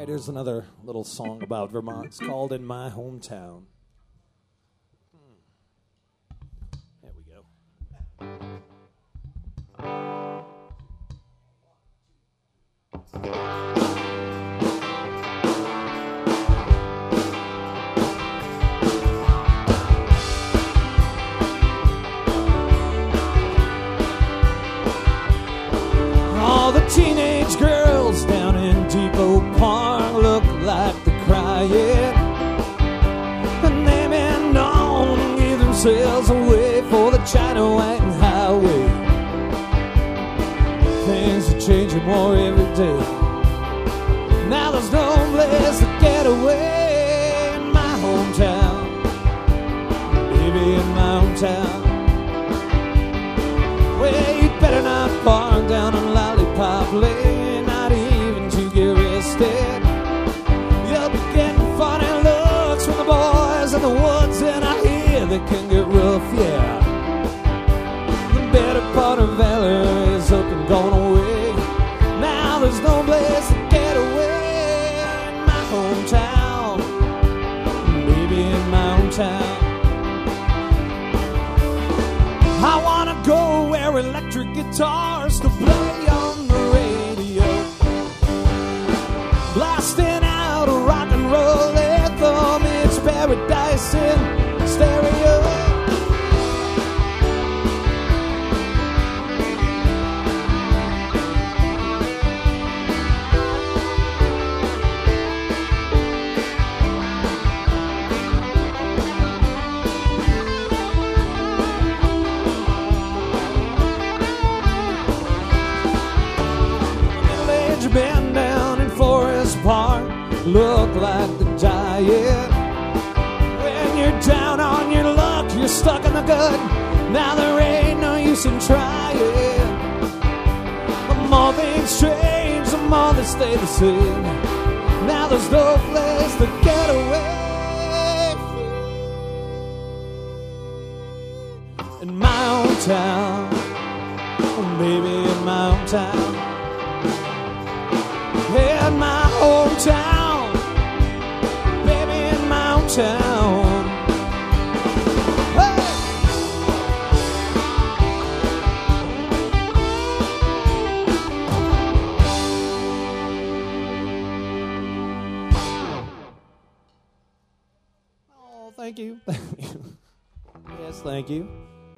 Here's another little song about Vermont. It's called In My Hometown. There we go. All the teenage girls down in Depot Park look like they're crying, and they been known and give themselves away for the China White Highway. Things are changing more every day. Now there's no place to get away in my hometown, baby, in my hometown. Well, you'd better not park down on Lollipop Lane, not even to get arrested. You'll be getting funny looks from the boys in the woods, and I hear they can get rough, yeah. The better part of valor is up and gone away. Now there's no place to get away in my hometown, baby, in my hometown. I wanna go where electric guitars to play on the radio, blasting out a rock and roll anthem. It's paradise in stereo. Been down in Forest Park, look like the giant. When you're down on your luck, you're stuck in the gut. Now there ain't no use in trying. The more things change, the more they stay the same. Now there's no place to get away. In my hometown, oh baby, in my hometown. In my hometown, baby, in my hometown. Hey! Oh, thank you. Yes, thank you.